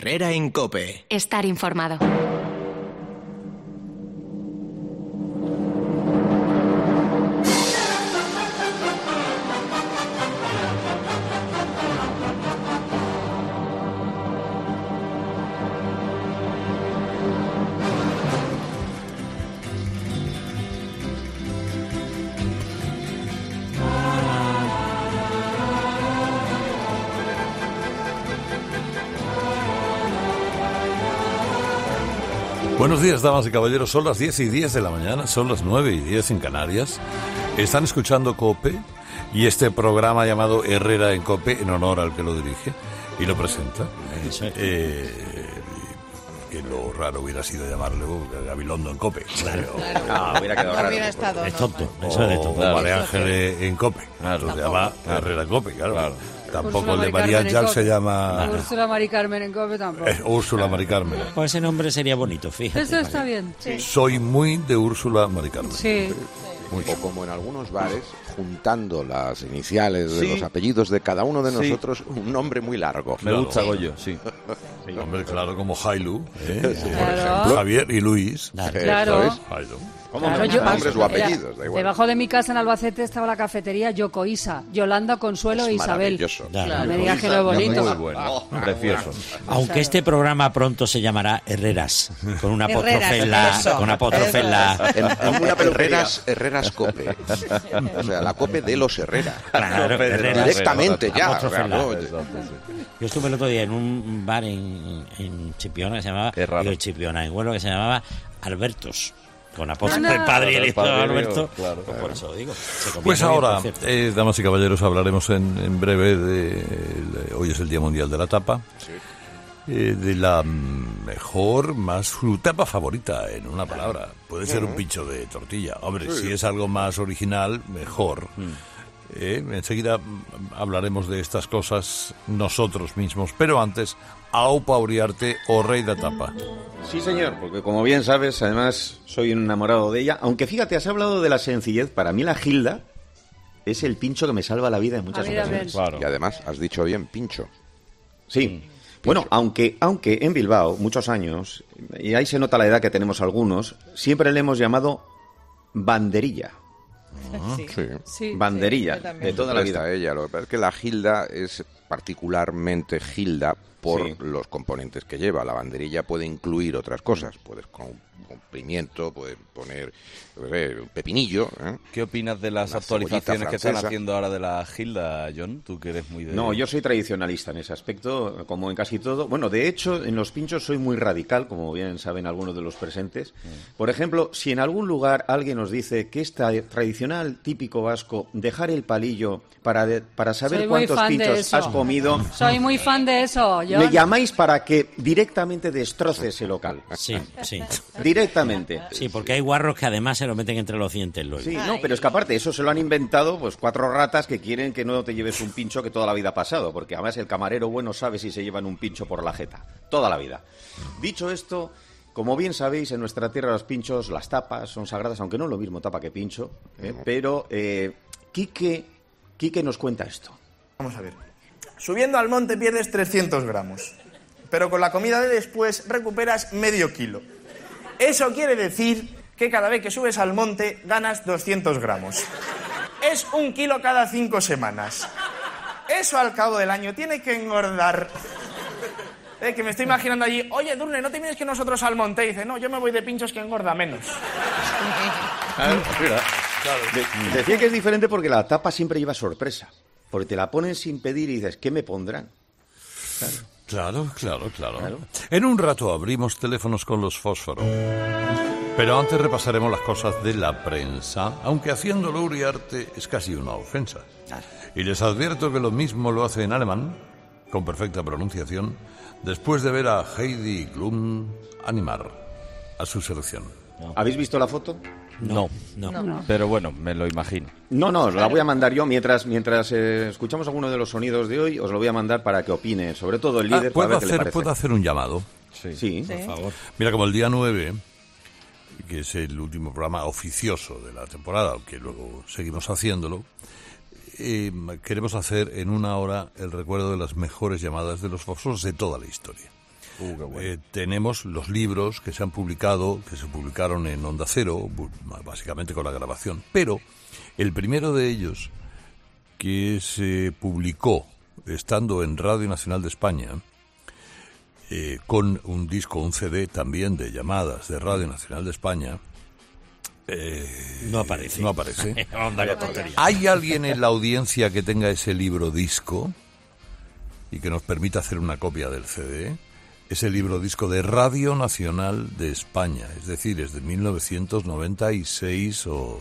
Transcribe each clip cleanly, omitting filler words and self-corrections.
Herrera en COPE. Estar informado. Buenos días, damas y caballeros. Son las 10:10 de la mañana, son las 9:10 en Canarias. Están escuchando COPE y este programa llamado Herrera en COPE, en honor al que lo dirige y lo presenta. Que lo raro hubiera sido llamarlo Gabilondo en COPE. Claro. No, hubiera quedado raro. Hubiera estado, es tonto. Eso es tonto. O María Ángeles en COPE. Claro, se llama Herrera en COPE, claro. Tampoco el de María Yal se llama... Úrsula Mari Carmen en COPE tampoco. Úrsula Mari Carmen. Pues ese nombre sería bonito, fíjate. Eso está bien. Sí. Soy muy de Úrsula Mari Carmen. Sí. O como en algunos bares, juntando las iniciales de los apellidos de cada uno de nosotros, un nombre muy largo. Me gusta Goyo, sí. Hombre, claro, como Jailu, Claro. Javier y Luis. Claro. Jailu. Nombres o apellidos, da igual. Debajo de mi casa en Albacete estaba la cafetería Yocoisa, Yolanda, Consuelo e Isabel. Maravilloso. No me digas que no es bonito. Muy bueno, precioso. Aunque este programa pronto se llamará Herreras, con una Herreras, apóstrofe en la... En una Herreras COPE. O sea, la COPE de los Herrera. Claro, Herreras. Directamente ya. Apóstrofe en la... Claro. Yo estuve el otro día en un bar en Chipiona que se llamaba... Qué raro. Chipiona, en Huelva, que se llamaba Albertos. Con apóstrofe padre y el hijo de Alberto. Claro. Pues por eso lo digo. Pues ahora, damas y caballeros, hablaremos en breve hoy es el Día Mundial de la Tapa. Sí. De la mejor, su tapa favorita, en una palabra. Puede ser un pincho de tortilla. Hombre, si es algo más original, mejor. Enseguida hablaremos de estas cosas nosotros mismos. Pero antes, Aupa Uriarte o Rey da Tapa. Sí, señor, porque como bien sabes, además soy un enamorado de ella. Aunque fíjate, has hablado de la sencillez. Para mí la Gilda es el pincho que me salva la vida en muchas ocasiones. Claro. Y además, has dicho bien, pincho. Sí. Bueno, aunque en Bilbao, muchos años, y ahí se nota la edad que tenemos algunos, siempre le hemos llamado banderilla. Sí. Banderilla, yo también. de toda la vida. Ella. Lo que pasa es que la Gilda es particularmente Gilda por Sí. los componentes que lleva. La banderilla puede incluir otras cosas. Puedes con pimiento, puedes poner un pepinillo. ¿Qué opinas de las Una actualizaciones cebollita que están francesa. haciendo ahora de la Gilda, John? Tú que eres muy de... No, yo soy tradicionalista en ese aspecto, como en casi todo. Bueno, de hecho, en los pinchos soy muy radical, como bien saben algunos de los presentes. Por ejemplo, si en algún lugar alguien nos dice que es tradicional, típico vasco, dejar el palillo para saber Soy muy cuántos fan de pinchos eso. has comido, Soy muy fan de eso. Yo... me llamáis para que directamente destroce ese local. Sí, sí. Directamente. Sí, porque hay guarros que además se lo meten entre los dientes luego. Sí, no, pero es que aparte eso se lo han inventado pues 4 ratas que quieren que no te lleves un pincho que toda la vida ha pasado, porque además el camarero bueno sabe si se llevan un pincho por la jeta, toda la vida. Dicho esto, como bien sabéis, en nuestra tierra los pinchos, las tapas son sagradas, aunque no es lo mismo tapa que pincho, pero Quique nos cuenta esto. Vamos a ver. Subiendo al monte pierdes 300 gramos, pero con la comida de después recuperas medio kilo. Eso quiere decir que cada vez que subes al monte ganas 200 gramos. Es 1 kilo cada 5 semanas. Eso al cabo del año tiene que engordar. Que me estoy imaginando allí, oye, Durne, ¿no te vienes que nosotros al monte? Y dice, no, yo me voy de pinchos que engorda menos. Decía que es diferente porque la tapa siempre lleva sorpresa, porque te la ponen sin pedir y dices, ¿qué me pondrán? Claro. En un rato abrimos teléfonos con los fósforos. Pero antes repasaremos las cosas de la prensa, aunque haciéndolo Uriarte es casi una ofensa. Y les advierto que lo mismo lo hace en alemán, con perfecta pronunciación, después de ver a Heidi Klum animar a su selección. ¿Habéis visto la foto? No. Pero bueno, me lo imagino. No, os la voy a mandar yo mientras escuchamos alguno de los sonidos de hoy, os lo voy a mandar para que opine, sobre todo el líder, para ver qué le parece. ¿Puedo hacer un llamado? Sí, Por favor. Mira, como el día 9, que es el último programa oficioso de la temporada, aunque luego seguimos haciéndolo, queremos hacer en 1 hora el recuerdo de las mejores llamadas de los fósforos de toda la historia. Qué bueno. Tenemos los libros que se publicaron en Onda Cero, básicamente con la grabación. Pero el primero de ellos, que se publicó estando en Radio Nacional de España, con un disco, un CD también de llamadas de Radio Nacional de España, no aparece. No aparece. Onda, qué tontería. ¿Hay alguien en la audiencia que tenga ese libro disco y que nos permita hacer una copia del CD? Ese libro disco de Radio Nacional de España, es decir, es de 1996 o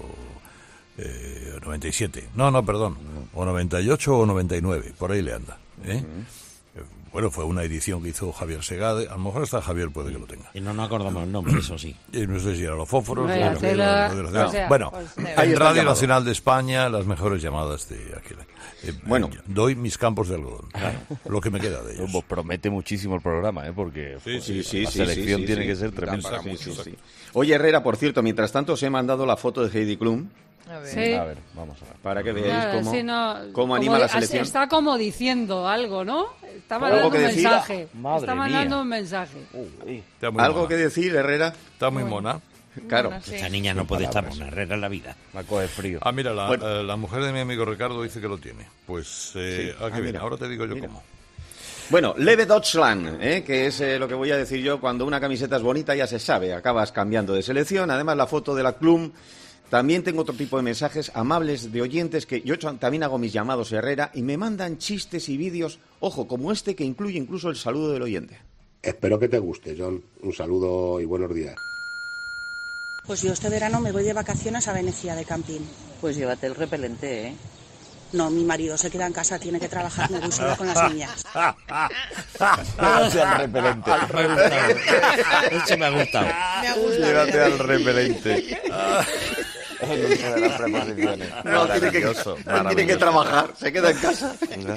97. No, perdón. O 98 o 99, por ahí le anda. Bueno, fue una edición que hizo Javier Segade. A lo mejor hasta Javier puede que lo tenga. Y no nos acordamos el nombre, eso sí. Y no sé si eran los fósforos. Bueno, en Radio Nacional de España, las mejores llamadas de aquí. Bueno, doy mis campos de algodón. Lo que me queda de ellos. Pues promete muchísimo el programa, porque sí, la selección tiene que ser tremenda. Sí. Oye, Herrera, por cierto, mientras tanto os he mandado la foto de Heidi Klum. Sí. A ver, vamos a ver. Para que veáis cómo como anima la selección. Está como diciendo algo, ¿no? Está ¿Algo mandando que un decir? mensaje. Madre Está mandando mía. un mensaje. Está muy ¿Algo mona. que decir, Herrera? Está muy mona. Claro. Esta niña no puede estar mona, Herrera en la vida. La coge frío. Ah, mira, la mujer de mi amigo Ricardo dice que lo tiene. Pues, qué bien. mira. Ahora te digo yo cómo. Bueno, Leve Deutschland, que es lo que voy a decir yo. Cuando una camiseta es bonita ya se sabe, acabas cambiando de selección. Además, la foto de la Klum. También tengo otro tipo de mensajes amables de oyentes que yo también hago mis llamados Herrera y me mandan chistes y vídeos, ojo, como este que incluye incluso el saludo del oyente. Espero que te guste, John. Un saludo y buenos días. Pues yo este verano me voy de vacaciones a Venecia de camping. Pues llévate el repelente, ¿eh? No, mi marido se queda en casa, tiene que trabajar, me voy sola con las niñas. Llévate al repelente. Eso me ha gustado. Llévate al repelente. El uso de las preposiciones. No, tiene que trabajar, se queda en casa.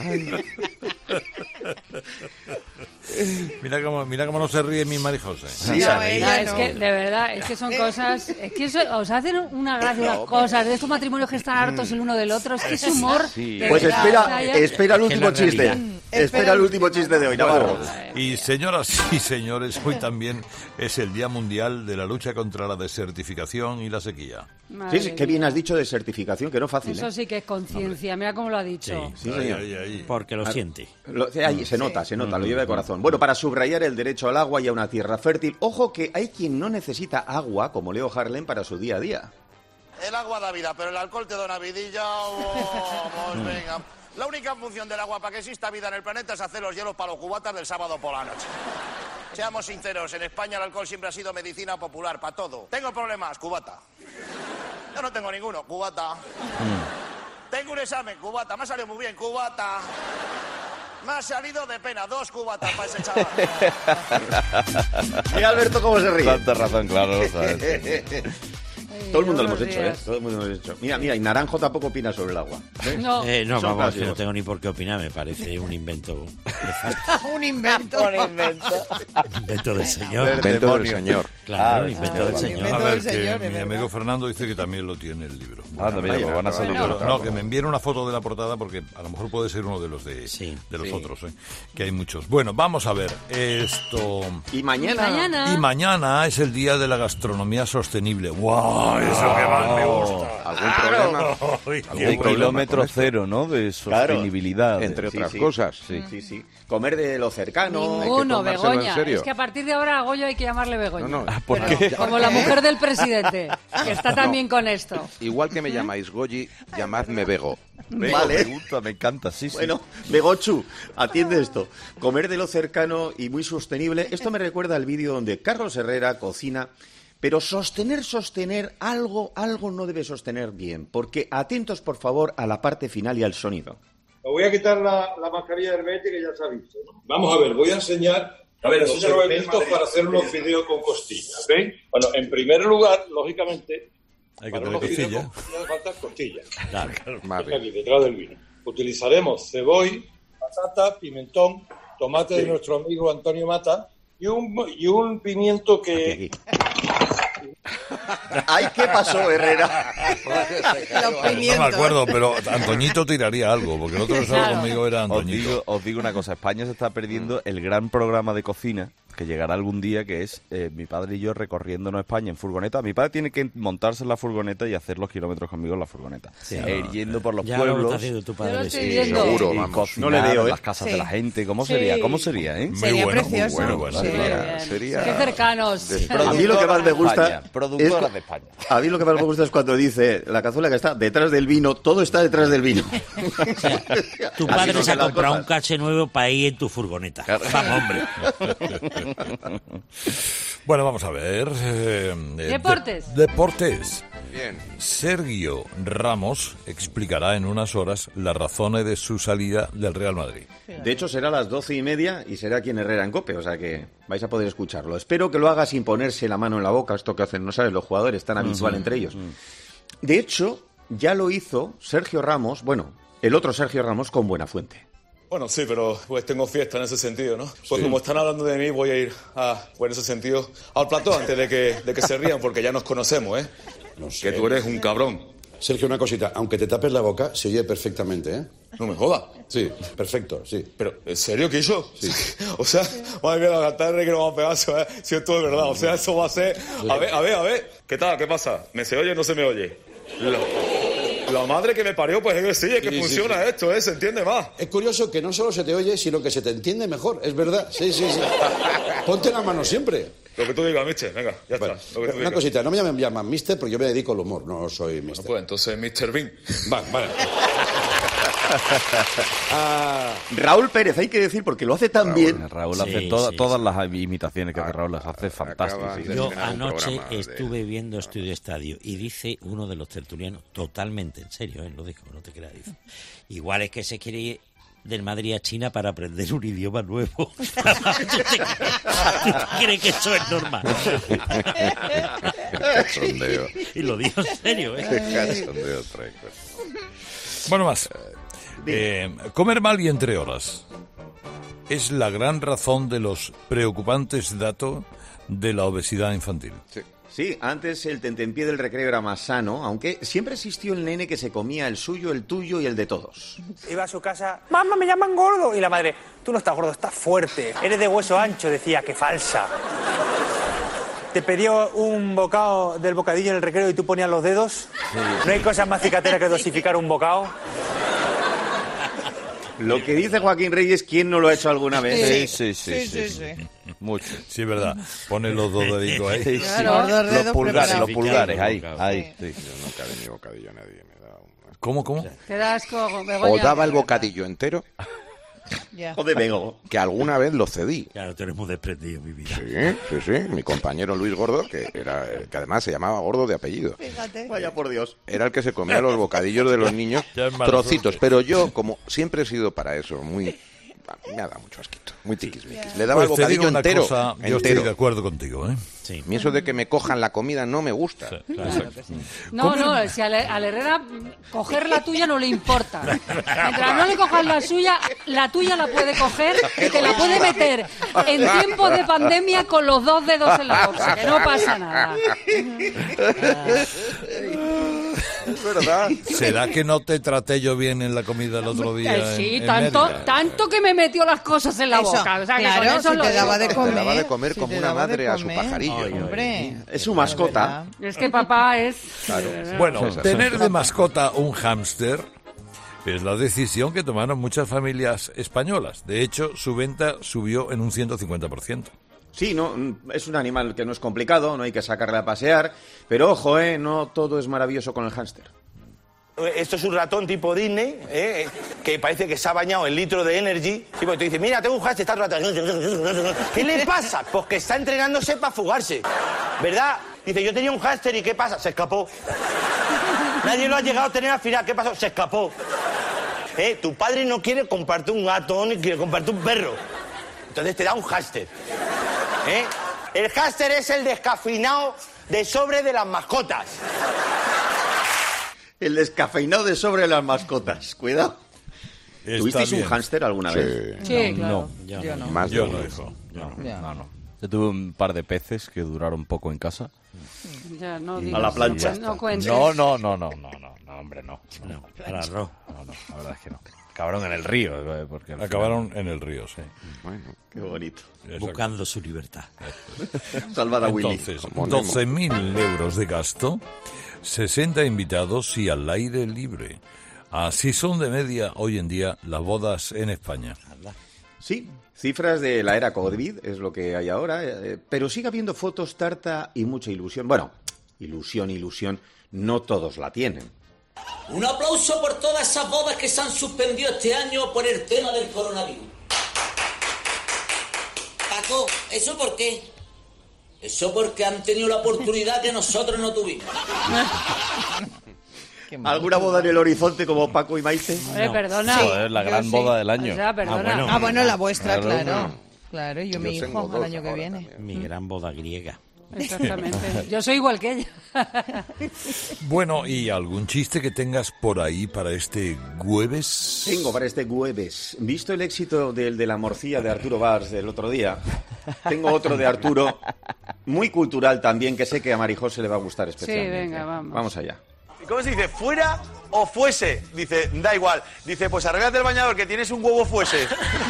Mira cómo no se ríe mi Marijose. Sí, Es que, de verdad, es que son cosas... Es que os hacen una gracia las cosas de estos matrimonios que están hartos el uno del otro. Es que es humor... de Pues verdad, espera el último chiste. Espera el último chiste de hoy, Navarro. Y señoras y señores, hoy también es el Día Mundial de la Lucha contra la Desertificación y la Sequía. Sí, qué bien has dicho desertificación, que no fácil. Eso sí que es conciencia, mira cómo lo ha dicho. Sí, señor. Porque lo siente. Se nota, lo lleva de corazón. Bueno, para subrayar el derecho al agua y a una tierra fértil, ojo que hay quien no necesita agua, como Leo Harlem, para su día a día. El agua da vida, pero el alcohol te da una vidilla. Vamos, venga. La única función del agua para que exista vida en el planeta es hacer los hielos para los cubatas del sábado por la noche. Seamos sinceros, en España el alcohol siempre ha sido medicina popular para todo. Tengo problemas, cubata. Yo no tengo ninguno, cubata. Tengo un examen, cubata. Me ha salido muy bien, cubata. Me ha salido de pena, 2 cubatas para ese chaval. Mira Alberto cómo se ríe. Tanta razón, claro, lo sabes. Todo el mundo lo hemos hecho, ¿eh? Todo el mundo lo hemos hecho. Mira, y Naranjo tampoco opina sobre el agua. No, vamos, que no tengo ni por qué opinar, me parece un invento. Un invento. Invento del señor. Invento del señor. Claro, invento del señor. A ver, que mi amigo Fernando dice que también lo tiene el libro. Anda, mira, pues van a salir. No, que me envíen una foto de la portada porque a lo mejor puede ser uno de los otros, que hay muchos. Bueno, vamos a ver esto. Y mañana es el Día de la Gastronomía Sostenible. ¡Wow! Eso que más me gusta. ¿Algún problema? El kilómetro cero, ¿no? De sostenibilidad. Entre otras cosas. Sí. Comer de lo cercano. Ninguno, hay que tomárselo Begoña. en serio. Es que a partir de ahora a Goyo hay que llamarle Begoña. No. ¿Por qué? Como la mujer del presidente, que está también con esto. Igual que me llamáis Goyi, llamadme Bego. Vale. Me gusta, me encanta, sí. Bueno, Begochu, atiende esto. Comer de lo cercano y muy sostenible. Esto me recuerda al vídeo donde Carlos Herrera cocina. Pero sostener algo no debe sostener bien. Porque atentos, por favor, a la parte final y al sonido. Me voy a quitar la mascarilla hermética que ya se ha visto, ¿no? Vamos a ver, voy a enseñar los elementos para hacer unos fideos con costillas, ¿ven? Bueno, en primer lugar, lógicamente, hay que para tener unos fideos costilla. con costillas faltan costillas. Claro. Aquí, detrás del vino. Utilizaremos cebolla, patata, pimentón, tomate de nuestro amigo Antonio Mata y un pimiento que... ¡Ay, qué pasó, Herrera! No me acuerdo, pero Antoñito tiraría algo, porque el otro que estaba conmigo era Antoñito. Os digo una cosa, España se está perdiendo el gran programa de cocina que llegará algún día, que es mi padre y yo recorriéndonos España en furgoneta. Mi padre tiene que montarse en la furgoneta y hacer los kilómetros conmigo en la furgoneta. Sí, ir yendo por los ya pueblos. lo está haciendo tu padre. Yo lo estoy Sí, viendo. Seguro, y vamos. cocinar No le veo, en las casas de Sí. la gente. ¿Cómo Sí. sería? ¿Cómo sería, Muy Sería bueno, precioso. muy bueno. Sí. Sería Qué cercanos. A mí lo que más me gusta España, productora de España. A mí lo que más me gusta es cuando dice la cazuela que está detrás del vino, todo está detrás del vino. O sea, tu Así padre son se ha las comprado un cosas. cache nuevo para ir en tu furgoneta. Vamos, hombre. Bueno, vamos a ver. Deportes. Deportes. bien. Sergio Ramos explicará en unas horas las razones de su salida del Real Madrid. De hecho, será a las 12:30 y será aquí en Herrera en COPE, o sea que vais a poder escucharlo. Espero que lo haga sin ponerse la mano en la boca, esto que hacen, no sabes, los jugadores, tan habitual entre ellos. De hecho, ya lo hizo Sergio Ramos, bueno, el otro Sergio Ramos con Buenafuente. Bueno, sí, pero pues tengo fiesta en ese sentido, ¿no? Pues como están hablando de mí, voy a ir, pues en ese sentido, al plató antes de que se rían, porque ya nos conocemos, ¿eh? No sé. Que tú eres un cabrón. Sergio, una cosita. Aunque te tapes la boca, se oye perfectamente, ¿eh? No me jodas. Sí, perfecto, sí. Pero, ¿en serio, Quiso? Sí. O sea, madre mía, la tarde que nos vamos a pegar, ¿eh? Si esto es verdad. O sea, eso va a ser... A ver. ¿Qué tal? ¿Qué pasa? ¿Me se oye o no se me oye? La madre que me parió, pues es que sí, es que funciona esto, ¿eh? Se entiende más. Es curioso que no solo se te oye, sino que se te entiende mejor. Es verdad, sí. Ponte la mano siempre. Lo que tú digas, mister, venga, ya Vale. está. Lo que tú Una digas. cosita, no me llaman mister porque yo me dedico al humor, no soy Bueno, mister. pues entonces, Mr. Bean. Vale. Raúl Pérez, hay que decir, porque lo hace tan bien. Raúl Sí, hace sí, todas las imitaciones que hace Raúl, las hace fantásticas. acabas Sí. de- Yo terminar un anoche programa de- estuve viendo Estudio Estadio y dice uno de los tertulianos, totalmente en serio, lo dijo, no te creas, dice, igual es que se quiere ir del Madrid a China para aprender un idioma nuevo. ¿Tú te crees que eso es normal? Cachondeo. Y lo dijo en serio, ¿eh? Cachondeo traigo. Bueno, más. Comer mal y entre horas es la gran razón de los preocupantes datos de la obesidad infantil. Sí, antes el tentempié del recreo era más sano, aunque siempre existió el nene que se comía el suyo, el tuyo y el de todos. Iba a su casa, mamá, me llaman gordo. Y la madre, tú no estás gordo, estás fuerte. Eres de hueso ancho, decía, que falsa. Te pedía un bocado del bocadillo en el recreo y tú ponías los dedos. No hay cosa más cicatera que dosificar un bocado. Lo que dice Joaquín Reyes, ¿quién no lo ha hecho alguna vez? Sí. Mucho. Sí, es verdad. Pone los dos deditos ahí. Sí. Claro. Los Los dedos pulgares, preparados. los pulgares, ahí. Sí. Yo nunca le di bocadillo a nadie. Me da un... ¿Cómo? Te da asco, O Begoña. daba el bocadillo entero, Ya. O de Bego. que alguna vez lo cedí. Claro, tú eres muy desprendido, mi vida. Sí. Mi compañero Luis Gordo, que además se llamaba Gordo de apellido. Fíjate. Vaya por Dios. Era el que se comía los bocadillos de los niños, Ya es mala trocitos. suerte. Pero yo, como siempre he sido para eso, me ha dado mucho asquito, muy tiquismiquis. Le daba Pues el te digo bocadillo una entero. cosa, yo estoy de acuerdo contigo, ¿eh? Sí. A mí eso de que me cojan la comida no me gusta. No, si al Herrera coger la tuya no le importa. Mientras no le cojas la suya, la tuya la puede coger y te la puede meter en tiempos de pandemia con los dos dedos en la boca, que no pasa nada. Es verdad. ¿Será que no te traté yo bien en la comida el otro día? Sí, en tanto, Mérida? tanto que me metió las cosas en la Eso, boca. O sea, que claro, con eso si lo te digo daba de todo. comer. Te daba de comer Si como te una daba de madre a su comer. pajarillo. Hombre. Es su mascota. Es que papá es... Bueno, tener de mascota un hámster es la decisión que tomaron muchas familias españolas. De hecho, su venta subió en un 150%. Sí, no, es un animal que no es complicado, no hay que sacarle a pasear, pero ojo, no todo es maravilloso con el hámster. Esto es un ratón tipo Disney, que parece que se ha bañado en litro de Energy. Y pues tú dices, mira, tengo un hámster, está el ratón. ¿Qué le pasa? Pues que está entrenándose para fugarse, ¿verdad? Dice, yo tenía un hámster y ¿qué pasa? Se escapó. Nadie lo ha llegado a tener al final, ¿qué pasó? Se escapó. Tu padre no quiere comprarte un gato ni quiere comprarte un perro. Entonces te da un hámster. El hámster es el descafeinado de sobre de las mascotas. El descafeinado de sobre las mascotas, cuidado. Está ¿Tuvisteis bien. un hámster alguna vez? Sí, claro. Yo no. Más de Yo uno. no, hijo. No. Yo tuve un par de peces que duraron poco en casa. Ya, no A digas, la plancha. No cuentes. No, hombre, no. No, para arroz. No, la verdad es que no. Acabaron en el río. Porque Acabaron en el río, sí. Bueno, qué bonito. Buscando su libertad. Salvada Willy. Entonces, 12.000 euros de gasto, 60 invitados y al aire libre. Así son de media hoy en día las bodas en España. Sí, cifras de la era COVID es lo que hay ahora, pero sigue habiendo fotos, tarta y mucha ilusión. Bueno, ilusión, no todos la tienen. Un aplauso por todas esas bodas que se han suspendido este año por el tema del coronavirus. Paco, ¿eso por qué? Eso porque han tenido la oportunidad que nosotros no tuvimos. ¿Alguna boda en el horizonte como Paco y Maite? Perdona. Joder, la gran boda del año. O sea, perdona. Bueno, la vuestra, Claro. Claro, yo mi hijo el año que viene. Mi gran boda griega. Exactamente. Yo soy igual que ella. Bueno, ¿y algún chiste que tengas por ahí para este jueves? Tengo para este jueves. Visto el éxito del de la morcilla de Arturo Valls del otro día, tengo otro de Arturo, muy cultural también, que sé que a Marijose le va a gustar especialmente. Sí, venga, vamos. Vamos allá. ¿Y cómo se dice? ¿Fuera o fuese? Dice, da igual. Dice, pues arréglate el bañador que tienes un huevo fuese.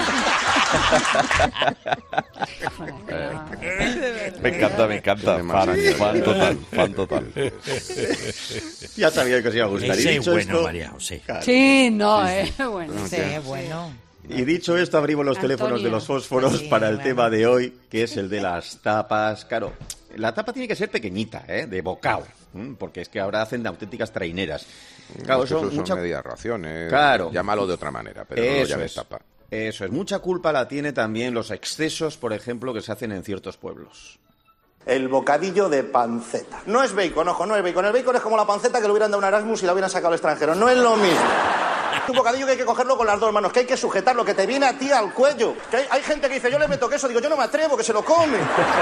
Me encanta. Fan total. Ya sabía que os iba a gustar. Ese Y dicho es bueno, esto, María José. Sí, no, bueno. Sí, bueno. Y dicho esto, abrimos los teléfonos de los fósforos para el tema de hoy, que es el de las tapas. Claro, la tapa tiene que ser pequeñita, de bocado, porque es que ahora hacen de auténticas traineras. Claro, son medias raciones. Claro. Llámalo de otra manera, pero no lo llames tapa. Eso es. Mucha culpa la tiene también los excesos, por ejemplo, que se hacen en ciertos pueblos. El bocadillo de panceta. No es bacon, ojo, no es bacon. El bacon es como la panceta que le hubieran dado un Erasmus y la hubieran sacado al extranjero. No es lo mismo. Un bocadillo que hay que cogerlo con las dos manos, que hay que sujetarlo, que te viene a ti al cuello. Que hay gente que dice, yo le meto queso, digo, yo no me atrevo, que se lo come.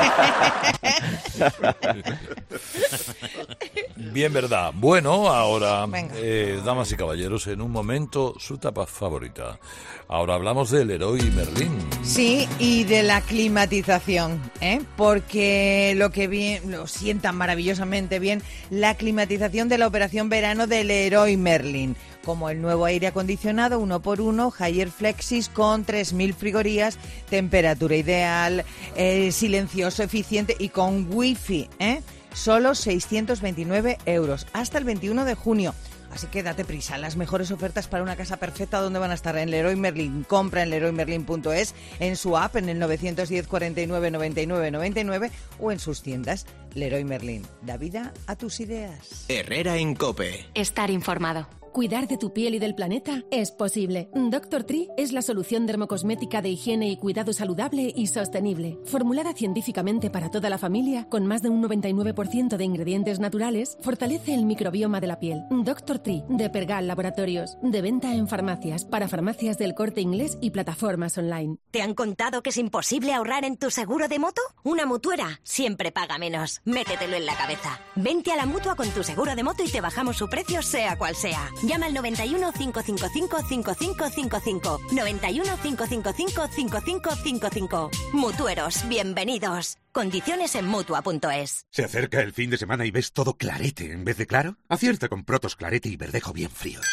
Bien, verdad. Bueno, ahora, damas y caballeros, en un momento, su tapa favorita. Ahora hablamos del Leroy Merlin. Sí, y de la climatización, porque lo sientan maravillosamente bien, la climatización de la operación verano del Leroy Merlin, como el nuevo aire acondicionado 1x1 Haier Flexis con 3.000 frigorías, temperatura ideal, silencioso, eficiente y con wifi, solo 629 euros hasta el 21 de junio. Así que date prisa, las mejores ofertas para una casa perfecta, ¿dónde van a estar? En Leroy Merlin. Compra en leroymerlin.es, en su app en el 910 49 99 99 o en sus tiendas. Leroy Merlin, da vida a tus ideas. Herrera en COPE. Estar informado. Cuidar de tu piel y del planeta es posible. Dr. Tree es la solución dermocosmética de higiene y cuidado saludable y sostenible. Formulada científicamente para toda la familia, con más de un 99% de ingredientes naturales, fortalece el microbioma de la piel. Dr. Tree, de Pergal Laboratorios. De venta en farmacias, para farmacias del Corte Inglés y plataformas online. ¿Te han contado que es imposible ahorrar en tu seguro de moto? Una mutuera siempre paga menos. Métetelo en la cabeza. Vente a la Mutua con tu seguro de moto y te bajamos su precio, sea cual sea. Llama al 91 555 5555. 91 555 5555. Mutueros, bienvenidos. Condiciones en Mutua.es. ¿Se acerca el fin de semana y ves todo clarete en vez de claro? Acierta con Protos Clarete y Verdejo bien fríos.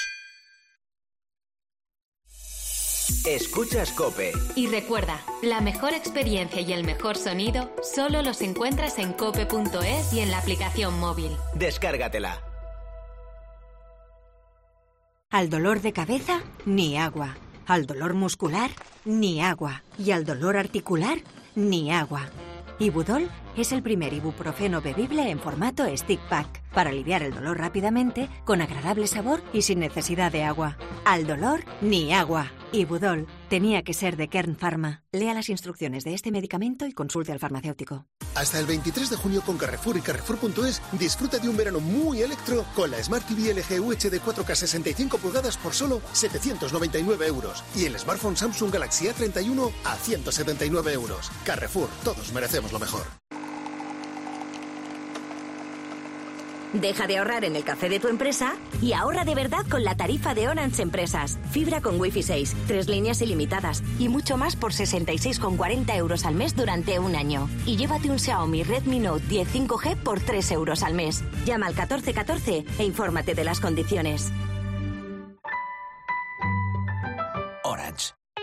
Escuchas COPE. Y recuerda, la mejor experiencia y el mejor sonido solo los encuentras en cope.es y en la aplicación móvil. Descárgatela. Al dolor de cabeza, ni agua. Al dolor muscular, ni agua. Y al dolor articular, ni agua. Ibudol es el primer ibuprofeno bebible en formato stick pack para aliviar el dolor rápidamente, con agradable sabor y sin necesidad de agua. Al dolor, ni agua. Ibudol tenía que ser de Kern Pharma. Lea las instrucciones de este medicamento y consulte al farmacéutico. Hasta el 23 de junio con Carrefour y Carrefour.es disfruta de un verano muy electro con la Smart TV LG UHD 4K 65 pulgadas por solo 799 euros y el smartphone Samsung Galaxy A31 a 179 euros. Carrefour, todos merecemos lo mejor. Deja de ahorrar en el café de tu empresa y ahorra de verdad con la tarifa de Orange Empresas. Fibra con Wi-Fi 6, 3 líneas ilimitadas y mucho más por 66,40 euros al mes durante un año. Y llévate un Xiaomi Redmi Note 10 5G por 3 euros al mes. Llama al 1414 e infórmate de las condiciones.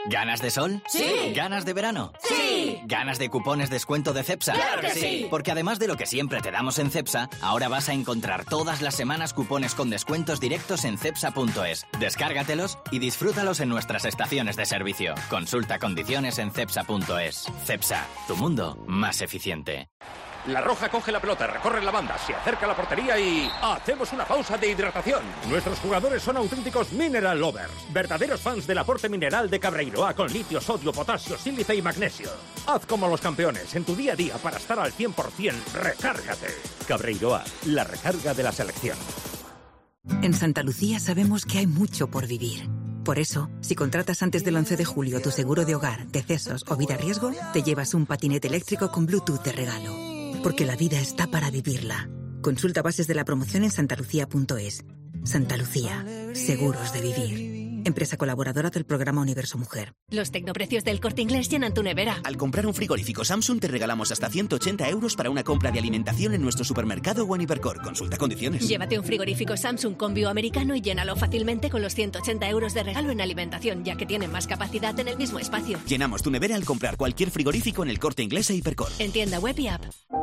¿Ganas de sol? Sí. ¿Ganas de verano? Sí. ¿Ganas de cupones descuento de Cepsa? ¡Claro que sí! Porque además de lo que siempre te damos en Cepsa, ahora vas a encontrar todas las semanas cupones con descuentos directos en cepsa.es. Descárgatelos y disfrútalos en nuestras estaciones de servicio. Consulta condiciones en cepsa.es. Cepsa, tu mundo más eficiente. La Roja coge la pelota, recorre la banda, se acerca a la portería y... ¡hacemos una pausa de hidratación! Nuestros jugadores son auténticos mineral lovers, verdaderos fans del aporte mineral de Cabreiroa con litio, sodio, potasio, sílice y magnesio. Haz como los campeones en tu día a día para estar al 100%. ¡Recárgate! Cabreiroa, la recarga de la selección. En Santa Lucía sabemos que hay mucho por vivir. Por eso, si contratas antes del 11 de julio tu seguro de hogar, decesos o vida riesgo, te llevas un patinete eléctrico con Bluetooth de regalo. Porque la vida está para vivirla. Consulta bases de la promoción en santalucía.es. Santa Lucía, seguros de vivir. Empresa colaboradora del programa Universo Mujer. Los tecnoprecios del Corte Inglés llenan tu nevera. Al comprar un frigorífico Samsung te regalamos hasta 180 euros para una compra de alimentación en nuestro supermercado o en Hipercor. Consulta condiciones. Llévate un frigorífico Samsung con bioamericano y llénalo fácilmente con los 180 euros de regalo en alimentación, ya que tienen más capacidad en el mismo espacio. Llenamos tu nevera al comprar cualquier frigorífico en el Corte Inglés e Hipercor. En tienda web y app.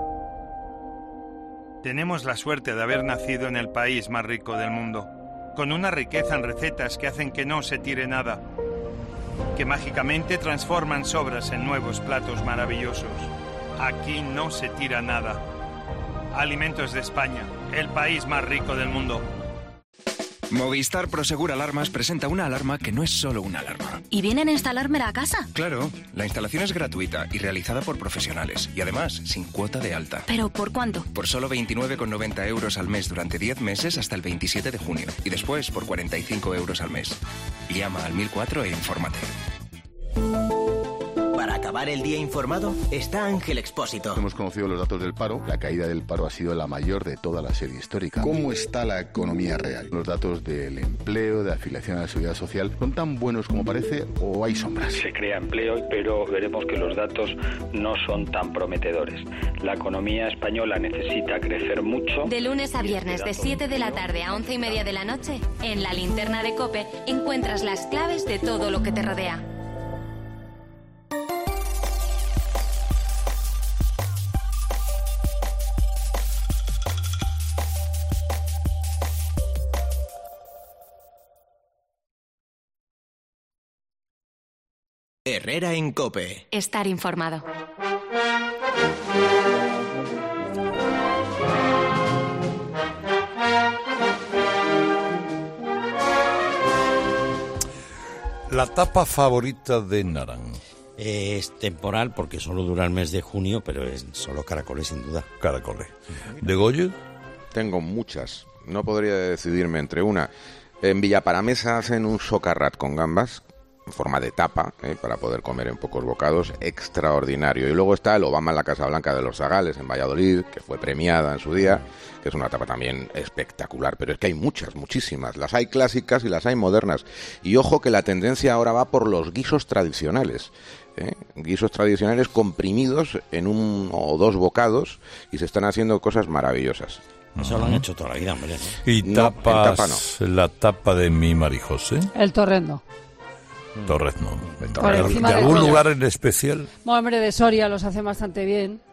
Tenemos la suerte de haber nacido en el país más rico del mundo, con una riqueza en recetas que hacen que no se tire nada, que mágicamente transforman sobras en nuevos platos maravillosos. Aquí no se tira nada. Alimentos de España, el país más rico del mundo. Movistar Prosegur Alarmas presenta una alarma que no es solo una alarma. ¿Y vienen a instalármela a casa? Claro, la instalación es gratuita y realizada por profesionales. Y además, sin cuota de alta. ¿Pero por cuánto? Por solo 29,90 euros al mes durante 10 meses hasta el 27 de junio. Y después por 45 euros al mes. Llama al 1004 e infórmate. Para acabar el día informado, está Ángel Expósito. Hemos conocido los datos del paro. La caída del paro ha sido la mayor de toda la serie histórica. ¿Cómo está la economía real? Los datos del empleo, de afiliación a la seguridad social, ¿son tan buenos como parece o hay sombras? Se crea empleo, pero veremos que los datos no son tan prometedores. La economía española necesita crecer mucho. De lunes a viernes, de 7 de la tarde a 11:30 de la noche, en la linterna de COPE encuentras las claves de todo lo que te rodea. Herrera en COPE. Estar informado. La tapa favorita de Naran. Es temporal porque solo dura el mes de junio, pero es solo caracoles sin duda. Caracoles. ¿De Goyo? Tengo muchas. No podría decidirme entre una. En Villaparamesa hacen un socarrat con gambas en forma de tapa, para poder comer en pocos bocados, extraordinario. Y luego está el Obama en la Casa Blanca de los Zagales, en Valladolid, que fue premiada en su día, que es una tapa también espectacular. Pero es que hay muchas, muchísimas. Las hay clásicas y las hay modernas. Y ojo que la tendencia ahora va por los guisos tradicionales. Guisos tradicionales comprimidos en 1 o 2 bocados y se están haciendo cosas maravillosas. Eso lo han hecho toda la vida, hombre, ¿no? ¿Y tapas, la tapa de mi Marijose? El torrendo. Torrezno. Por encima ¿De algún de lugar en especial? Bueno, hombre, de Soria los hace bastante bien.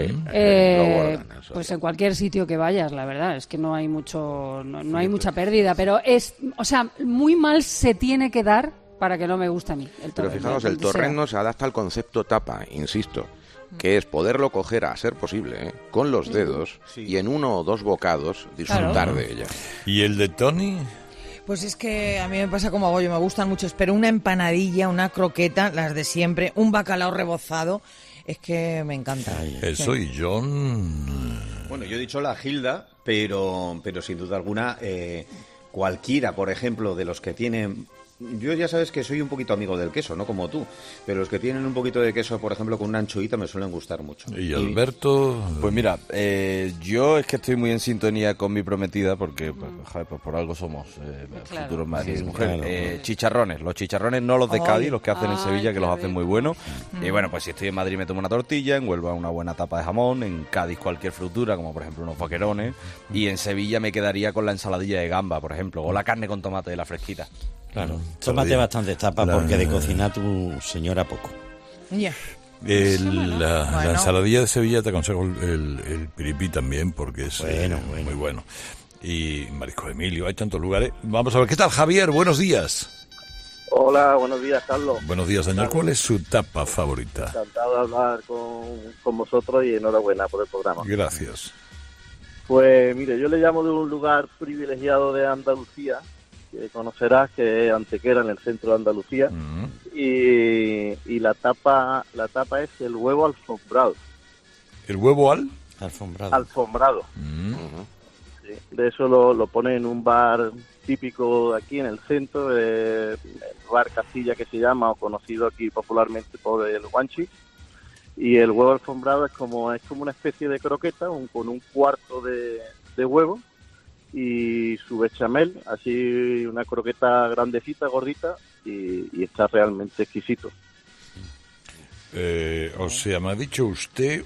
Pues en cualquier sitio que vayas, la verdad, es que no hay mucho, no hay mucha pérdida, pero es, o sea, muy mal se tiene que dar para que no me guste a mí. Pero fijaos, el torrendo se adapta al concepto tapa, insisto, que es poderlo coger, a ser posible, con los dedos y en 1 o 2 bocados disfrutar de ella. ¿Y el de Tony? Pues es que a mí me pasa como a Goyo, me gustan mucho, pero una empanadilla, una croqueta, las de siempre, un bacalao rebozado, es que me encanta. Eso sí. Y John... Bueno, yo he dicho la Gilda, pero sin duda alguna, cualquiera, por ejemplo, de los que tienen... Yo ya sabes que soy un poquito amigo del queso, no como tú, pero los que tienen un poquito de queso, por ejemplo, con una anchoita me suelen gustar mucho. ¿Y Alberto? Pues mira, yo es que estoy muy en sintonía con mi prometida porque pues por algo somos futuros maridos y mujeres. Claro. Chicharrones, los chicharrones no los de Cádiz, los que hacen en Sevilla, que los hacen muy buenos. Y bueno, pues si estoy en Madrid me tomo una tortilla, en Huelva una buena tapa de jamón, en Cádiz cualquier frutura, como por ejemplo unos vaquerones, y en Sevilla me quedaría con la ensaladilla de gamba, por ejemplo, o la carne con tomate de la fresquita. Claro, tómate bastantes tapas porque de cocinar tu señora poco. Ya. La ensaladilla de Sevilla te aconsejo el piripí también porque es muy bueno. Y Marisco Emilio, hay tantos lugares. Vamos a ver, ¿qué tal Javier? Buenos días. Hola, buenos días, Carlos. Buenos días, señor. ¿Cuál es su tapa favorita? Encantado de hablar con vosotros y enhorabuena por el programa. Gracias. Pues mire, yo le llamo de un lugar privilegiado de Andalucía, que conocerás, que es Antequera, en el centro de Andalucía, y la tapa es el huevo alfombrado. ¿El huevo alfombrado? Sí, de eso lo pone en un bar típico de aquí en el centro, el bar Castilla que se llama, o conocido aquí popularmente por el guanchi. Y el huevo alfombrado es como una especie de croqueta con un cuarto de huevo y su bechamel, así una croqueta grandecita, gordita, y está realmente exquisito. O sea, me ha dicho usted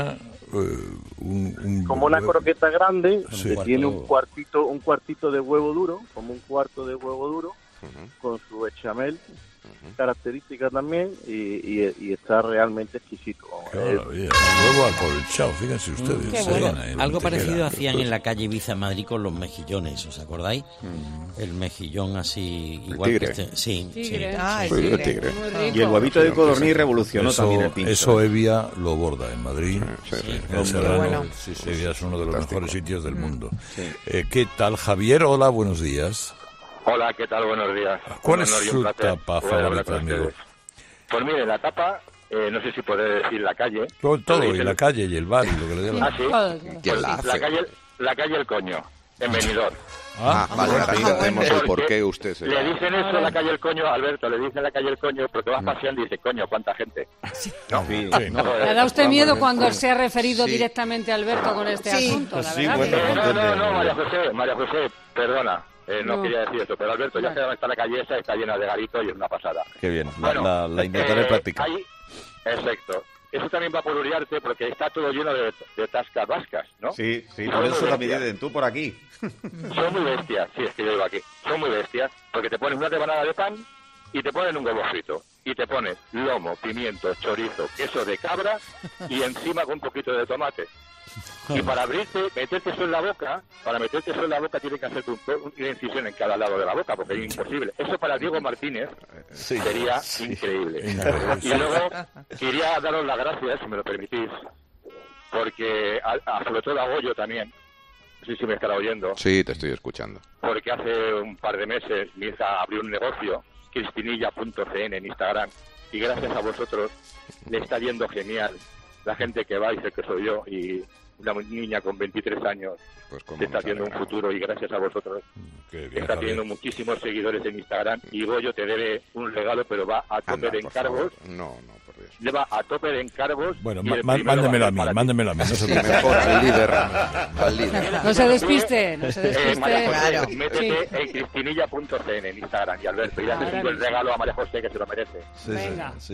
como una croqueta grande, sí, que tiene un cuartito de huevo duro, como un cuarto de huevo duro, con su bechamel, característica también, y está realmente exquisito. Huevo acolchado, fíjense ustedes. Algo parecido hacían en la calle Ibiza en Madrid con los mejillones, ¿os acordáis? El mejillón así, igual que este. Sí. El tigre. Y el huevito de codorniz revolucionó también el pincho. Eso Evia lo borda en Madrid. Evia es uno de los mejores sitios del mundo. ¿Qué tal, Javier? Hola, buenos días. Hola, ¿qué tal? Buenos días. ¿Cuál es su tapa favorita, amigo? Pues mire, la tapa, no sé si puede decir la calle. Todo, y la calle, y el bar, y lo que le dé la... La calle El Coño, en Benidorm. Vale, ahora entendemos el por qué usted se... Le dicen eso a la calle El Coño, Alberto, le dicen la calle El Coño, porque vas paseando y dice, coño, ¿cuánta gente? ¿Le da usted miedo cuando se ha referido directamente a Alberto con este asunto? La verdad no, María José, perdona. No quería decir eso, pero Alberto, ya que está la calle esa, está llena de garitos y es una pasada. Qué bien, la intentaré practicar. Exacto. Eso también va por Uriarte porque está todo lleno de tascas vascas, ¿no? Sí, por eso también dicen tú por aquí. Son muy bestias, sí, es que yo vivo aquí. Son muy bestias porque te pones una rebanada de pan y te ponen un huevo frito. Y te pones lomo, pimiento, chorizo, queso de cabra y encima con un poquito de tomate. Y para meterte eso en la boca, tienes que hacerte una incisión en cada lado de la boca, porque es imposible. Eso para Diego Martínez sería increíble. Y luego quería daros las gracias, si me lo permitís, porque sobre todo a Goyo también, no sé si me estará oyendo. Sí, te estoy escuchando. Porque hace un par de meses mi hija abrió un negocio, cristinilla.cn en Instagram, y gracias a vosotros le está yendo genial. La gente que va dice que soy yo, y una niña con 23 años está haciendo un futuro, y gracias a vosotros está teniendo muchísimos seguidores en Instagram. Y Goyo te debe un regalo, pero va a tope de encargos. No, por Dios. Lleva a tope de encargos. Bueno, mándemelo a mí, no se mejor al líder. No se despiste, María José, métete en cristinilla.cn en Instagram, y Alberto, y le haces el regalo a María José, que se lo merece. Venga. Sí.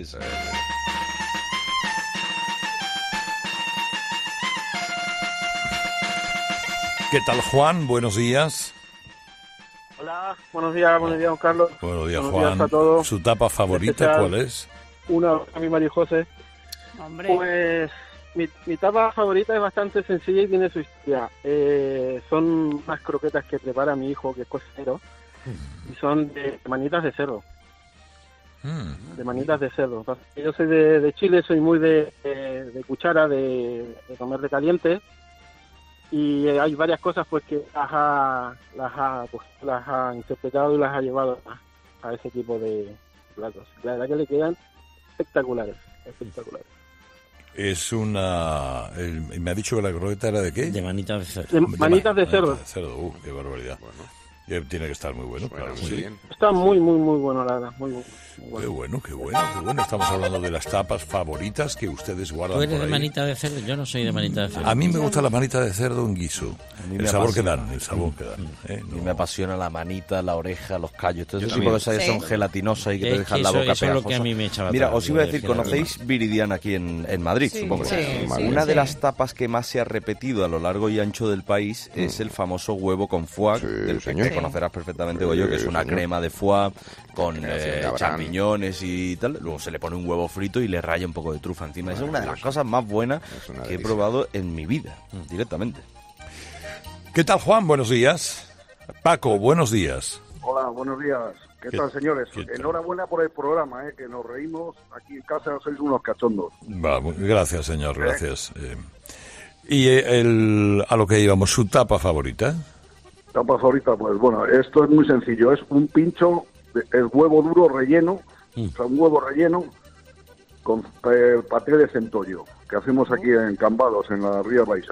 ¿Qué tal, Juan? Buenos días. Hola, buenos días, don Carlos. Buenos días, Juan. Días a todos. ¿Su tapa favorita cuál es? Una a mi María José. Hombre. Pues mi tapa favorita es bastante sencilla y tiene su historia. Son unas croquetas que prepara mi hijo, que es cocinero, y son de manitas de cerdo. De manitas de cerdo. Yo soy de Chile, soy muy de cuchara, de comer de caliente. Y hay varias cosas pues que las ha interpretado y las ha llevado a ese tipo de platos. La verdad que le quedan espectaculares. Es una... me ha dicho que la croqueta era ¿de qué? De manitas de cerdo. Manitas de cerdo. Manitas de cerdo, qué barbaridad. Bueno. Tiene que estar muy bueno, claro. Muy bien. Está muy bueno, la verdad. Muy bueno. Qué bueno. Estamos hablando de las tapas favoritas que ustedes guardan. ¿Tú eres por de ahí. manita de cerdo? Yo no soy de manita de cerdo. A mí me gusta la manita de cerdo en guiso. El sabor que dan. A mí me apasiona la manita, la oreja, los callos. Todo ese tipo de cosas que son gelatinosas y que te dejan la boca pegajosa. Eso es lo que a mí me echaba. Mira, os iba a decir, ¿conocéis Viridiana aquí en Madrid? Sí, supongo. Una de las tapas que más se ha repetido a lo largo y ancho del país es el famoso huevo con foie del Pequeño. conocerás perfectamente, Goyo, que es una crema de foie con champiñones y tal. Luego se le pone un huevo frito y le raya un poco de trufa encima. Esa es una de las cosas más buenas que he probado en mi vida, directamente. ¿Qué tal, Juan? Buenos días. Paco, buenos días. Hola, buenos días. ¿Qué tal, señores? ¿Qué tal? Enhorabuena por el programa, que nos reímos. Aquí en casa sois unos cachondos. Gracias, señor, gracias. Y a lo que íbamos, ¿su tapa favorita? Tapa favorita, pues bueno, esto es muy sencillo. Es un pincho, es huevo duro relleno, o sea, un huevo relleno con paté de centollo, que hacemos aquí en Cambados, en la Ría Baixa.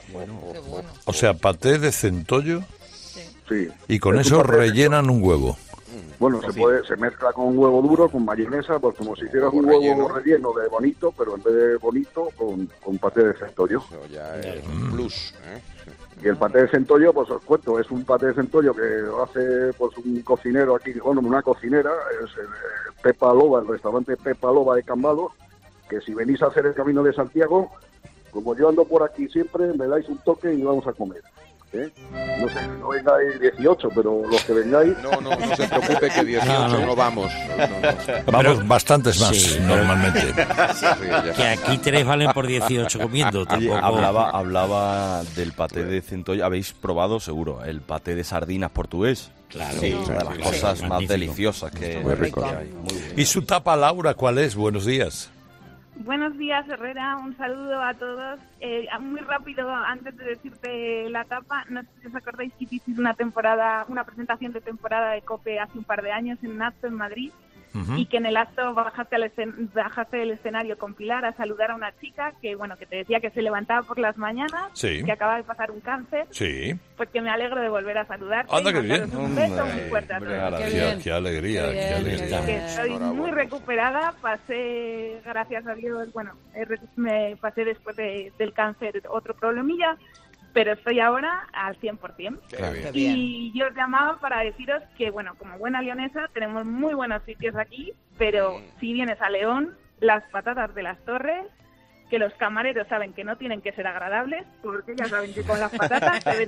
O sea, paté de centollo. Sí. Y con eso rellenan un huevo. Bueno, se mezcla con huevo duro, con mayonesa, pues como si hicieras un huevo relleno de bonito, pero en vez de bonito, con paté de centollo. Eso ya es un plus, Y el paté de centollo, pues os cuento, es un paté de centollo que hace pues un cocinero aquí, bueno, una cocinera, es Pepa Loba, el restaurante Pepa Loba de Cambados, que si venís a hacer el Camino de Santiago, como yo ando por aquí siempre, me dais un toque y vamos a comer. No sé, no vengáis 18, pero los que vengáis... No se preocupe que 18 no vamos. Vamos bastantes más, normalmente. Que aquí 3 valen por 18 comiendo. Oye, hablaba del paté de centollo. ¿Habéis probado, seguro, el paté de sardinas portugués? Claro. Sí, una de las cosas más deliciosas que hay. Muy bien. ¿Y su tapa, Laura, cuál es? Buenos días. Buenos días, Herrera. Un saludo a todos. Muy rápido, antes de decirte la tapa, no sé si os acordáis que hiciste una presentación de temporada de COPE hace un par de años en un acto en Madrid. Y que en el acto bajaste del escenario con Pilar a saludar a una chica que te decía que se levantaba por las mañanas, que acaba de pasar un cáncer. Sí. Pues que me alegro de volver a saludarte. Anda, qué bien. Un beso muy fuerte a todos. Qué alegría, qué alegría. Que estoy muy recuperada, gracias a Dios, me pasé después del cáncer otro problemilla, pero estoy ahora al 100%. Y yo os llamaba para deciros que, como buena leonesa, tenemos muy buenos sitios aquí, pero si vienes a León, las patatas de las Torres, que los camareros saben que no tienen que ser agradables, porque ya saben que con las patatas se ven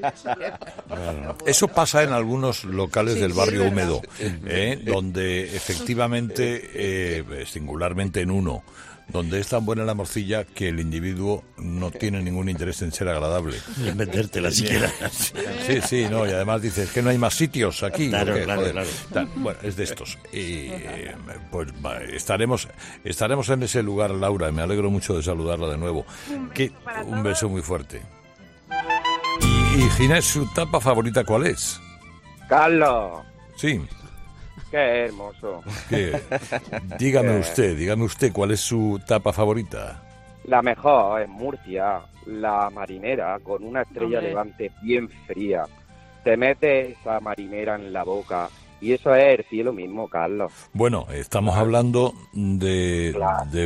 Eso pasa en algunos locales del barrio húmedo, donde efectivamente, singularmente en uno, donde es tan buena la morcilla que el individuo no tiene ningún interés en ser agradable. Ni en vendértela siquiera. Sí, no, y además dices que no hay más sitios aquí. Claro. Bueno, es de estos. Y pues estaremos en ese lugar, Laura, me alegro mucho de saludarla de nuevo. Un beso muy fuerte. Y Ginés, ¿su tapa favorita cuál es? Carlos. Sí. Qué hermoso. Dígame usted, ¿cuál es su tapa favorita? La mejor es Murcia, la marinera, con una estrella levante bien fría. Te metes esa marinera en la boca y eso es el cielo mismo, Carlos. Bueno, estamos hablando de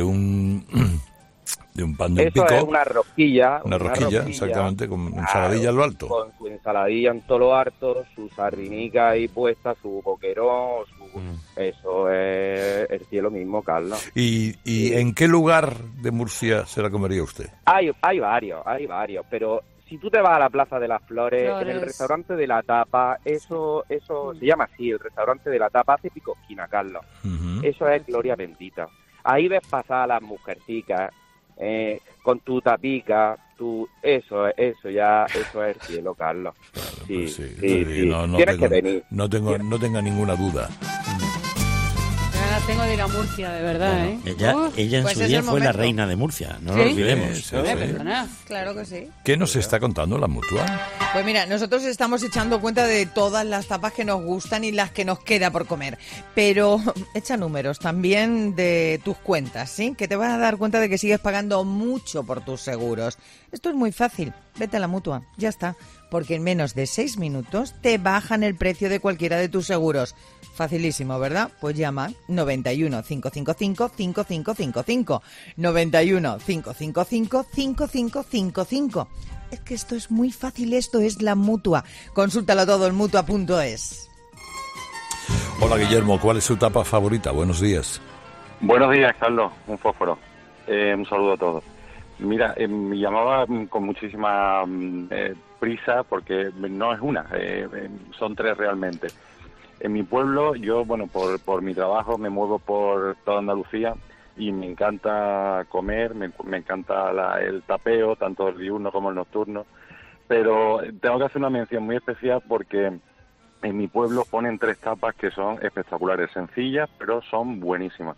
un pan de un pico. Eso es una rosquilla. Una rosquilla, exactamente, con ensaladilla a lo alto. Con su ensaladilla en todo lo harto, su sardinica ahí puesta, su boquerón, eso es el cielo mismo, Carlos. ¿Y en qué lugar de Murcia se la comería usted? Hay varios, pero si tú te vas a la Plaza de las Flores, en el restaurante de la tapa, eso se llama así, el restaurante de la tapa, hace picosquina, Carlos. Eso es gloria bendita. Ahí ves pasar a las mujercicas, con tu tapica, eso es el cielo, Carlos. Sí. Tienes que venir. No tenga ninguna duda. Ganas tengo de ir a Murcia, de verdad, Ella en su día fue la reina de Murcia, no lo olvidemos. Claro que sí. ¿Qué nos está contando la Mutua? Pues mira, nosotros estamos echando cuenta de todas las tapas que nos gustan y las que nos queda por comer. Pero echa números también de tus cuentas, ¿sí? Que te vas a dar cuenta de que sigues pagando mucho por tus seguros. Esto es muy fácil. Vete a la Mutua, ya está. Porque en menos de 6 minutos te bajan el precio de cualquiera de tus seguros. Facilísimo, ¿verdad? Pues llama 91 555 5555. 91 555 5555. Es que esto es muy fácil, esto es la Mutua. Consúltalo todo en Mutua.es. Hola, Guillermo, ¿cuál es su tapa favorita? Buenos días. Buenos días, Carlos, un fósforo. Un saludo a todos. Mira, me llamaba con muchísima prisa porque no es una, son 3 realmente. En mi pueblo, yo, bueno, por mi trabajo me muevo por toda Andalucía y me encanta comer, me encanta el tapeo, tanto el diurno como el nocturno, pero tengo que hacer una mención muy especial porque en mi pueblo ponen 3 tapas que son espectaculares, sencillas, pero son buenísimas.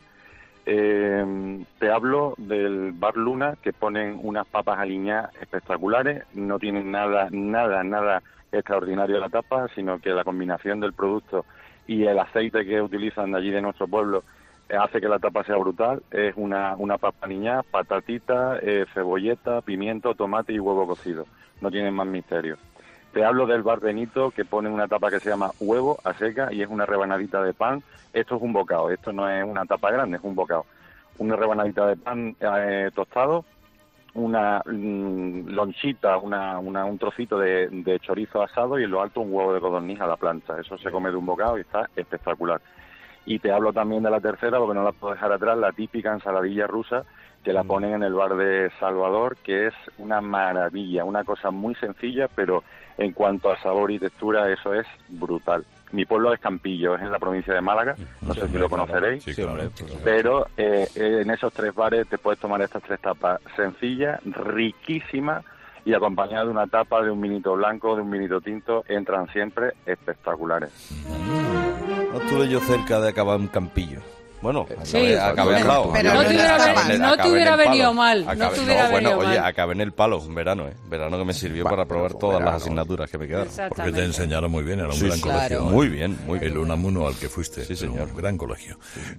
Te hablo del Bar Luna, que ponen unas papas aliñadas espectaculares, no tienen nada extraordinario la tapa, sino que la combinación del producto y el aceite que utilizan de allí de nuestro pueblo hace que la tapa sea brutal. Es una papa aliñada, patatita, cebolleta, pimiento, tomate y huevo cocido. No tienen más misterio. Te hablo del Bar Benito, que pone una tapa que se llama huevo a seca y es una rebanadita de pan. Esto es un bocado, esto no es una tapa grande, es un bocado. Una rebanadita de pan tostado, una lonchita, un trocito de chorizo asado y en lo alto un huevo de codorniz a la plancha. Eso se come de un bocado y está espectacular. Y te hablo también de la tercera, porque no la puedo dejar atrás, la típica ensaladilla rusa, que la ponen en el bar de Salvador, que es una maravilla, una cosa muy sencilla, pero en cuanto a sabor y textura, eso es brutal. Mi pueblo es Campillo, es en la provincia de Málaga, no sé si lo conoceréis, sí, claro. Pero en esos 3 bares te puedes tomar estas 3 tapas sencillas, riquísimas, y acompañadas de una tapa de un vinito blanco, de un vinito tinto, entran siempre espectaculares. No estuve yo cerca de acabar un Campillo. Bueno, sí, acabé al lado. Pero no te hubiera venido mal. Oye, acabé en el palo en verano, Verano que me sirvió para probar todas las asignaturas que me quedaron. Porque te enseñaron muy bien, era un gran colegio. Muy bien, muy bien. El Unamuno al que fuiste, sí, señor. Un gran colegio.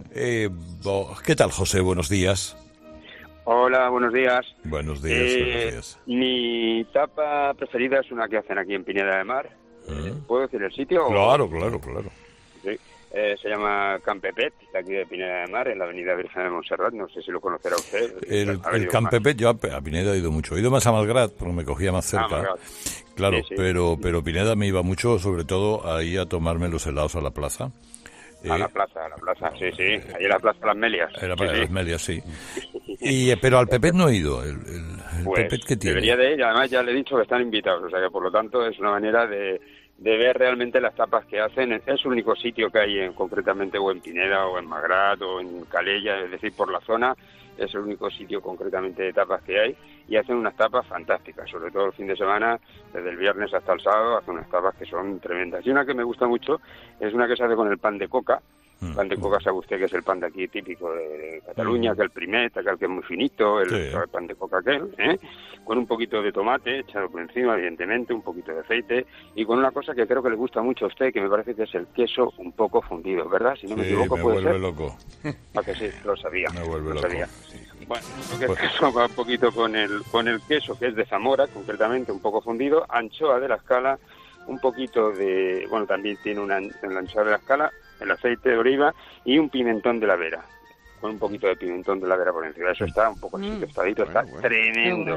¿Qué tal, José? Buenos días. Hola, buenos días. Buenos días. Mi tapa preferida es una que hacen aquí en Pineda de Mar. ¿Puedo decir el sitio? Claro. Sí. Se llama Can Pepet, de aquí de Pineda de Mar, en la avenida Virgen de Montserrat. No sé si lo conocerá usted. El Can Pepet, yo a Pineda he ido mucho. He ido más a Malgrat, porque me cogía más cerca. Claro, sí. pero Pineda me iba mucho, sobre todo ahí a tomarme los helados a la plaza. A la plaza, sí. Ahí en la plaza Las Melias. Era para Las Melias, sí. Pero al Pepet no he ido. El pues, Pepet que tiene. Debería de ir, además ya le he dicho que están invitados, o sea que por lo tanto es una manera de ver realmente las tapas que hacen. Es el único sitio que hay concretamente o en Pineda o en Magrat o en Calella, es decir, por la zona, es el único sitio concretamente de tapas que hay y hacen unas tapas fantásticas, sobre todo el fin de semana, desde el viernes hasta el sábado, hacen unas tapas que son tremendas. Y una que me gusta mucho es una que se hace con el pan de coca. Pan de coca, sabe usted que es el pan de aquí típico de Cataluña, que el primet, aquel que es muy finito, el pan de coca aquel, con un poquito de tomate echado por encima, evidentemente, un poquito de aceite, y con una cosa que creo que le gusta mucho a usted, que me parece que es el queso un poco fundido, ¿verdad? Si no me equivoco, puede ser. Me vuelve loco. ¿A que sí? Lo sabía. Me vuelve loco. Sí. Bueno, lo que eso va un poquito con el queso, que es de Zamora, concretamente, un poco fundido, anchoa de la Escala, un poquito de... Bueno, también tiene en la anchoa de la Escala, el aceite de oliva y un pimentón de la Vera, con un poquito de pimentón de la Vera por encima. Eso está un poco así tostadito, está tremendo.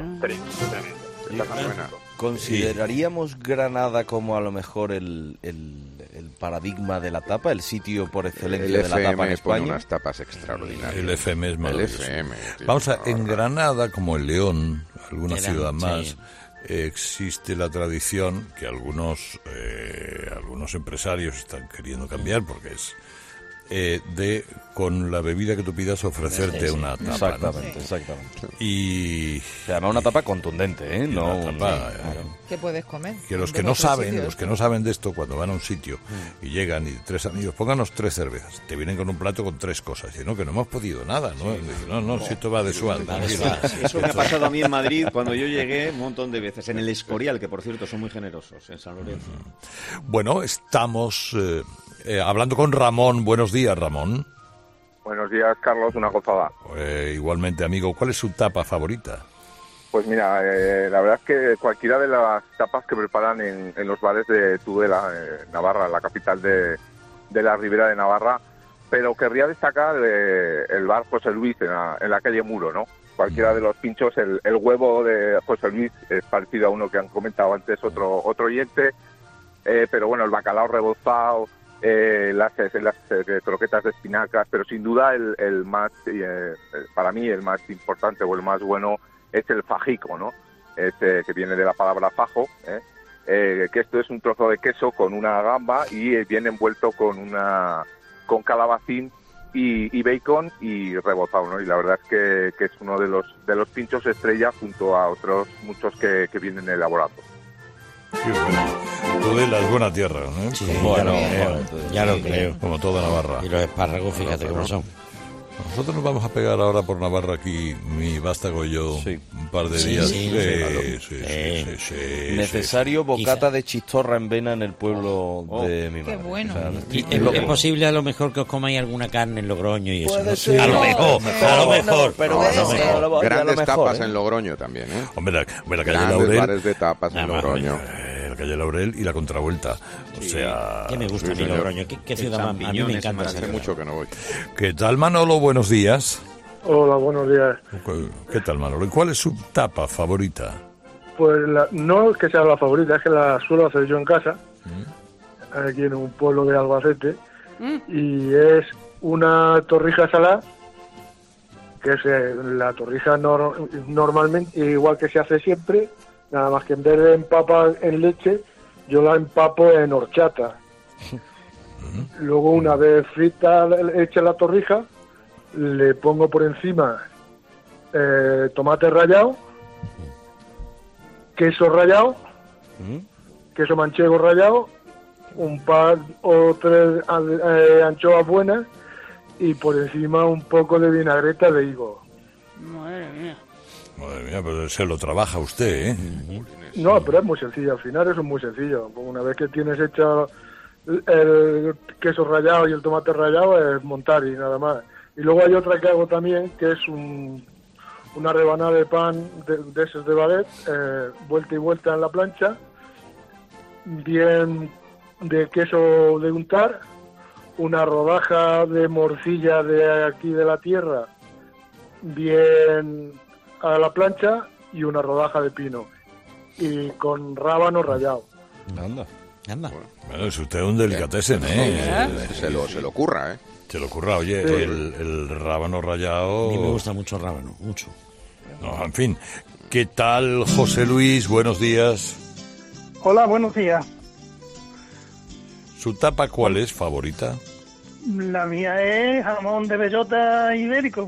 ¿Consideraríamos Granada como a lo mejor el paradigma de la tapa, el sitio por excelencia de la tapa en España? Unas tapas extraordinarias. El FM es maravilloso. Vamos en Granada, como en León, alguna ciudad más, existe la tradición que algunos empresarios están queriendo cambiar, porque es de con la bebida que tú pidas ofrecerte una tapa. Exactamente. Y además una tapa contundente, no una tapa que puedes comer. Que los que no saben de esto, cuando van a un sitio y llegan y 3 amigos, pónganos 3 cervezas, te vienen con un plato con 3 cosas, y no, que no hemos podido nada, no, si esto va de suave. Eso me ha pasado a mí en Madrid cuando yo llegué un montón de veces, en el Escorial, que por cierto son muy generosos, en San Lorenzo. Bueno, estamos hablando con Ramón. Buenos días, Ramón. Buenos días, Carlos, una gozada. Igualmente, amigo. ¿Cuál es su tapa favorita? Pues mira, la verdad es que cualquiera de las tapas que preparan en los bares de Tudela, Navarra, la capital de la Ribera de Navarra, pero querría destacar el bar José Luis en la calle Muro, ¿no? Cualquiera de los pinchos, el huevo de José Luis es parecido a uno que han comentado antes otro oyente, pero bueno, el bacalao rebozado, las croquetas de espinacas, pero sin duda el más, para mí el más importante o el más bueno es el fajico, ¿no? Que viene de la palabra fajo, que esto es un trozo de queso con una gamba y viene envuelto con calabacín y bacon y rebozado, ¿no? Y la verdad es que es uno de los pinchos estrella junto a otros muchos que vienen elaborados. Qué bueno. Tudela es buena tierra, ¿no? Sí, ya lo creo. Como toda Navarra. Y los espárragos, fíjate cómo son. Nosotros nos vamos a pegar ahora por Navarra aquí, mi vástago y yo, un par de días. Necesario bocata de chistorra en vena en el pueblo de mi madre. Qué bueno. O sea, ¿Es posible a lo mejor que os comáis alguna carne en Logroño y eso? Puede ser. A lo mejor. Pero grandes tapas en Logroño también, ¿eh? Hombre, la calle Grandes Laurel. bares de tapas en Logroño. La calle Laurel y la contravuelta. O sea... ¿Qué me gusta a mí Logroño? ¿Qué ciudad más? A mí me encanta. Hace mucho que no voy. ¿Qué tal, Manolo? Buenos días. Hola, buenos días. ¿Qué tal, Manolo? ¿Y cuál es su tapa favorita? Pues no es que sea la favorita, es que la suelo hacer yo en casa, aquí en un pueblo de Albacete, y es una torrija salada, que es la torrija normalmente, igual que se hace siempre, nada más que en vez de empapar en leche, yo la empapo en horchata. Luego, una vez frita, hecha la torrija, le pongo por encima tomate rallado, queso rallado, queso manchego rallado, un par o tres anchoas buenas y por encima un poco de vinagreta de higo. Madre mía. Madre mía, pero se lo trabaja usted, ¿eh? No, pero es muy sencillo, al final eso es muy sencillo. Una vez que tienes hecho el queso rallado y el tomate rallado, es montar y nada más. Y luego hay otra que hago también, que es una rebanada de pan de esos de baguette, vuelta y vuelta en la plancha, bien de queso de untar, una rodaja de morcilla de aquí de la tierra, bien a la plancha, y una rodaja de pino, y con rábano rallado. Anda. Bueno, es usted un delicatessen, ¿eh? Se lo curra, ¿eh? Se lo curra, oye, Sí. el rábano rallado... A mí me gusta mucho el rábano, mucho. No, en fin. ¿Qué tal, José Luis? Buenos días. Hola, buenos días. ¿Su tapa cuál es, favorita? La mía es jamón de bellota ibérico.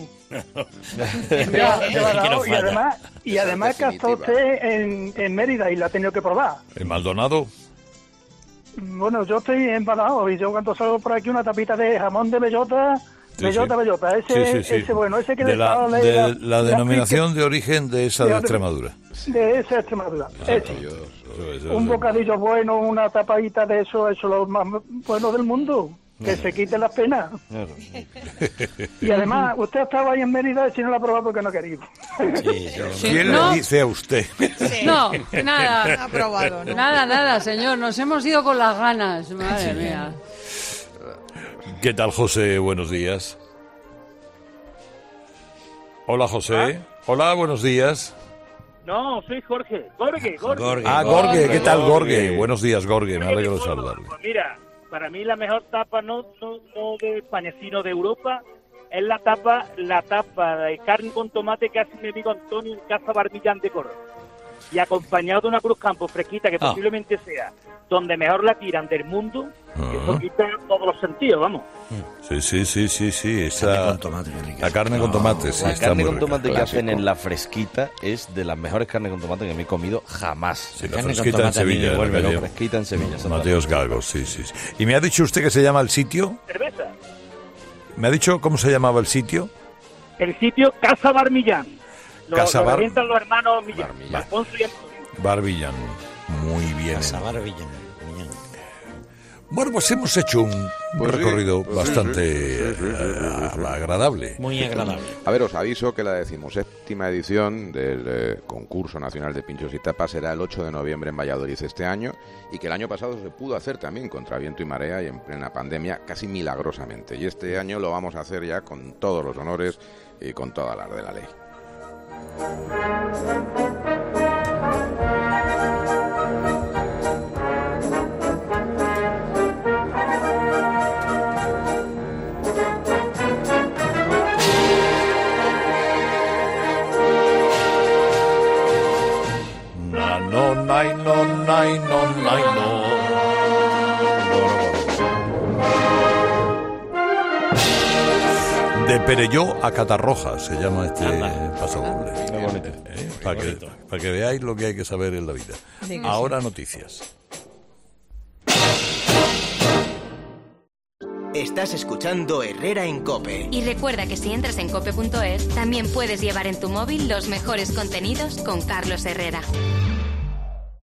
Y además que está usted en Mérida y la ha tenido que probar. ¿El Maldonado? Bueno, yo estoy en Badajoz y yo cuando salgo por aquí una tapita de jamón de bellota, bellota. Ese bueno, ese que de le la, sale de la denominación de origen de esa de Extremadura. De esa Extremadura. Ese. Un bocadillo bueno, una tapadita de eso es lo más bueno del mundo. Que se quite las penas. Claro. Y además, usted estaba ahí en Mérida y si no la ha probado porque no ha querido. ¿Quién le dice a usted? No, nada. Ha probado, ¿no? Nada, señor. Nos hemos ido con las ganas. Madre mía. ¿Qué tal, José? Buenos días. Hola, José. Hola, buenos días. No, soy Jorge. Gorge. Ah, Gorge. ¿Qué tal, Gorge? Buenos días, Gorge. Me alegro de saludarle. Pues mira, para mí la mejor tapa no de España, sino de Europa, es la tapa de carne con tomate que hace mi amigo Antonio en Casa Barbillán de Córdoba. Y acompañado de una Cruz Campo fresquita, que posiblemente sea donde mejor la tiran del mundo, que eso quita todos los sentidos, vamos. Sí. Esa... Carne con tomate, qué rica. La carne con tomate, sí. La está carne muy con rica. tomate que hacen en La Fresquita es de las mejores carnes con tomate que me he comido jamás. Sí, La Fresquita en Sevilla. La Fresquita en Sevilla. Mateos Galgos, sí. ¿Y me ha dicho usted que se llama el sitio? Cerveza. ¿Me ha dicho cómo se llamaba el sitio? El sitio Casa Barbillán. Lo revientan los hermanos Millán, Alfonso y Antonio. Barbillán. Muy bien. Casa Barbillán. Bueno, pues hemos hecho un recorrido bastante agradable. Muy agradable. A ver, os aviso que la 17ª edición del concurso nacional de pinchos y tapas será el 8 de noviembre en Valladolid este año, y que el año pasado se pudo hacer también contra viento y marea y en plena pandemia, casi milagrosamente. Y este año lo vamos a hacer ya con todos los honores y con toda la de la ley. no, nay, no, nay, no, nay, no. De Perelló a Catarroja se llama este pasodoble. Para que veáis lo que hay que saber en la vida. Sí, ahora sí. Noticias. Estás escuchando Herrera en COPE. Y recuerda que si entras en cope.es, también puedes llevar en tu móvil los mejores contenidos con Carlos Herrera.